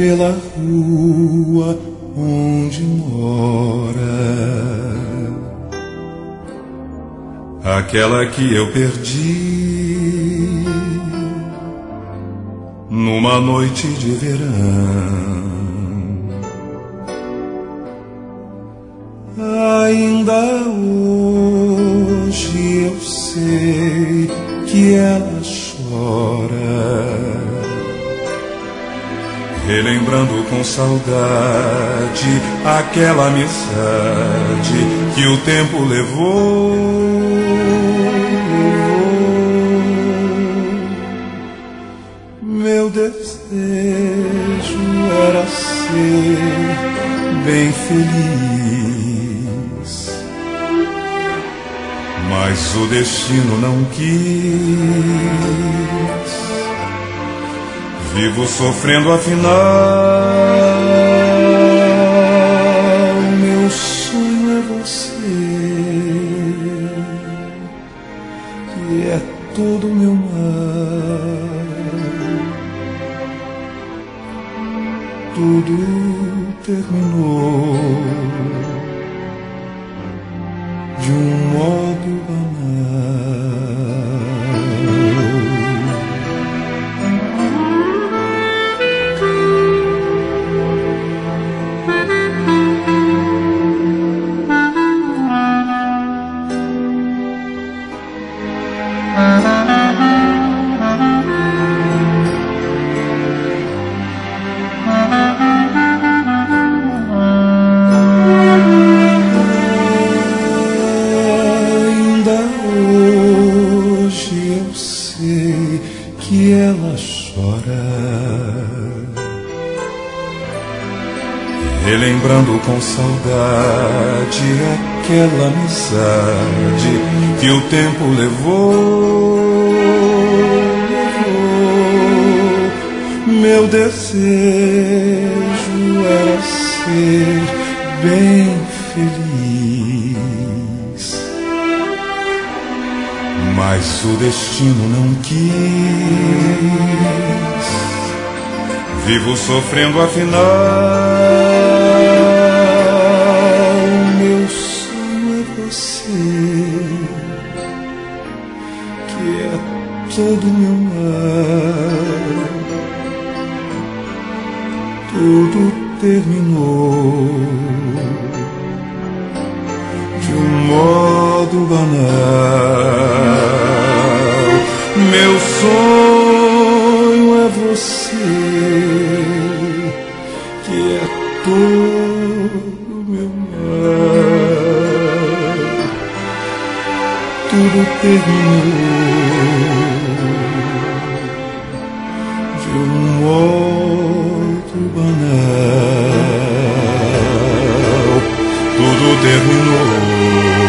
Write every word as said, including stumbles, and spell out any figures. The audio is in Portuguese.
pela rua onde mora, aquela que eu perdi numa noite de verão. Ainda hoje eu sei que ela chora, relembrando com saudade aquela amizade que o tempo levou. Meu desejo era ser bem feliz, mas o destino não quis. Vivo sofrendo afinal. Meu sonho é você, que é todo meu mal. Tudo terminou de um modo banal. Que ela chora, relembrando com saudade aquela amizade que o tempo levou. Meu desejo era ser bem feliz, mas o destino não quis. Vivo sofrendo afinal. Meu sonho é você, que é todo meu mal. Tudo terminou de um modo banal. Meu sonho é você, que é todo meu mal. Tudo terminou de um modo banal. Tudo terminou